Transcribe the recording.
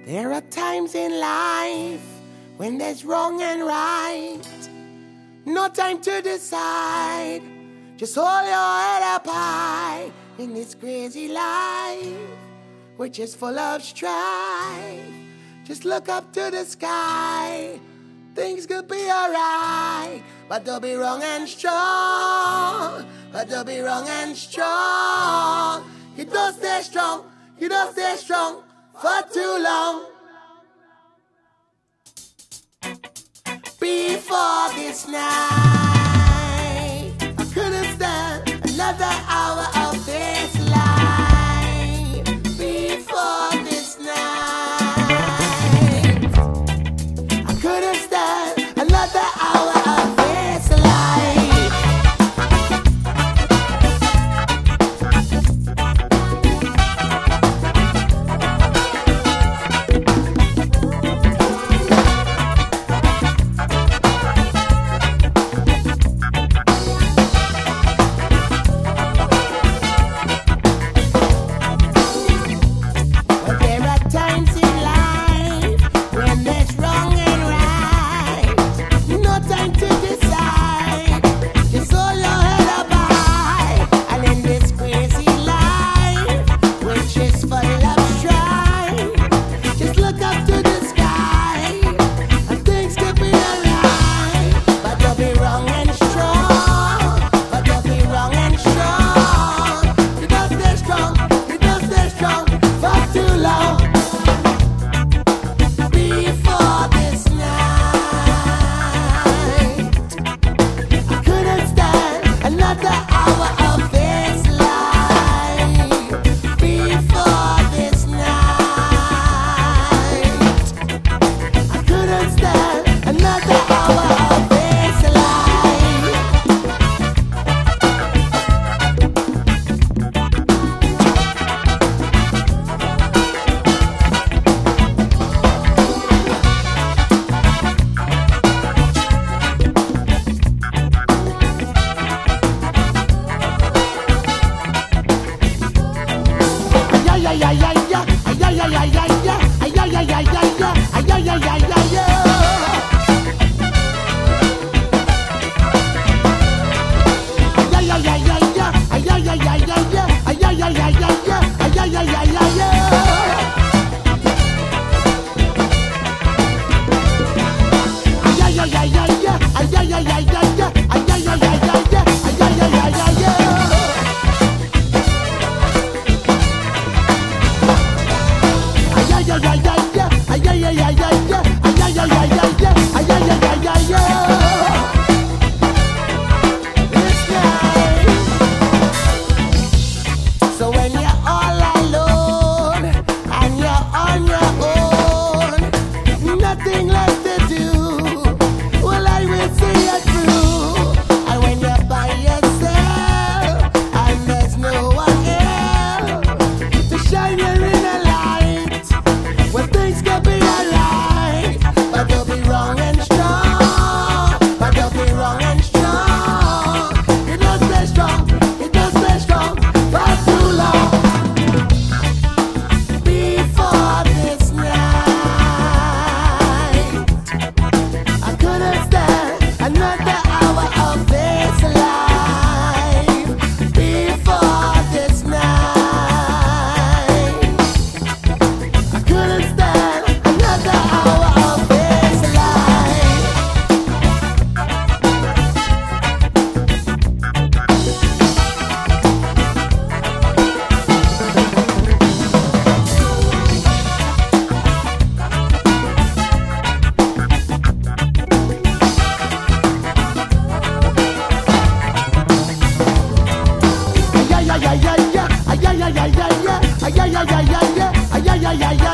There are times in life when there's wrong and right. No time to decide. Just hold your head up high in this crazy life, which is full of strife. Just look up to the sky. Things could be alright, but they'll be wrong and strong. But they'll be wrong and strong. You don't stay strong. You don't stay strong for too long. Before this night, I couldn't stand another hour of this life. Before this night, I couldn't stand another hour of this life. Yeah.